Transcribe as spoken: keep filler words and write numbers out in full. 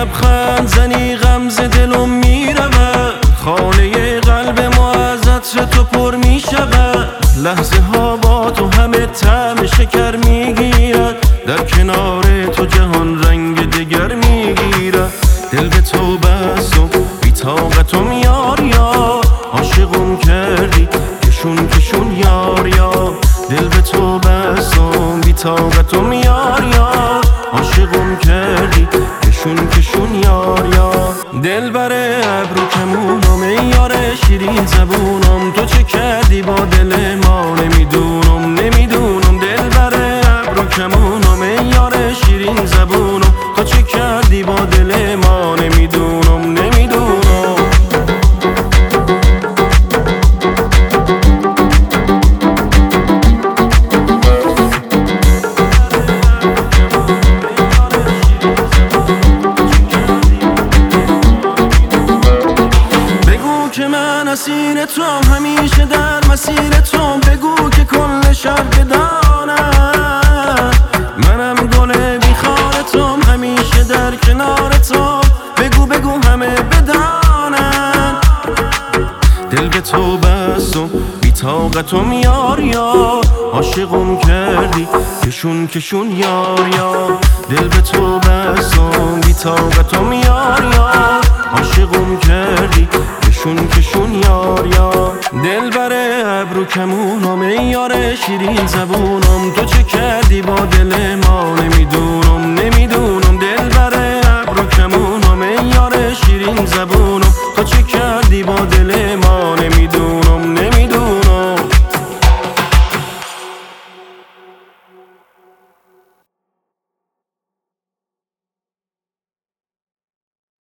لبخند زنی غمز دلم میرود، خانه قلب ما از عطر تو پر میشود. لحظه ها با تو همه طعم شکر میگیرد، در کنار تو جهان رنگ دگر میگیرد. دل به تو بستم بی طاقتم یار یار، عاشقم کردی کشون کشون یار یار. دل به تو بستم بی طاقتم یار یار، عاشقم کردی کشون کشون یار یار. دل بره ابرو کمونم ای یار شیرین زبونم، تو چه کردی با دل ما نمیدونم نمیدونم. دل بره ابرو کمونم ای یار شیرین زبونم، تو چه کردی با دل ما نمیدونم نمیدونم. که من اسیر توام، همیشه در مسیر توام. بگو که کل شهر بدانم منم گل بیخار توام، همیشه در کنار توام. بگو بگو همه بدانن دل به تو بستم بی طاقتم یار یار، عاشقم کردی کشون کشون یار یار. دل به تو بستم بی طاقتم یار یار، عاشقم کردی کشون کشون یار یار. دل بره ابرو کمونم ای یار شیرین زبونم، تو چه کردی با دل ما نمیدونم.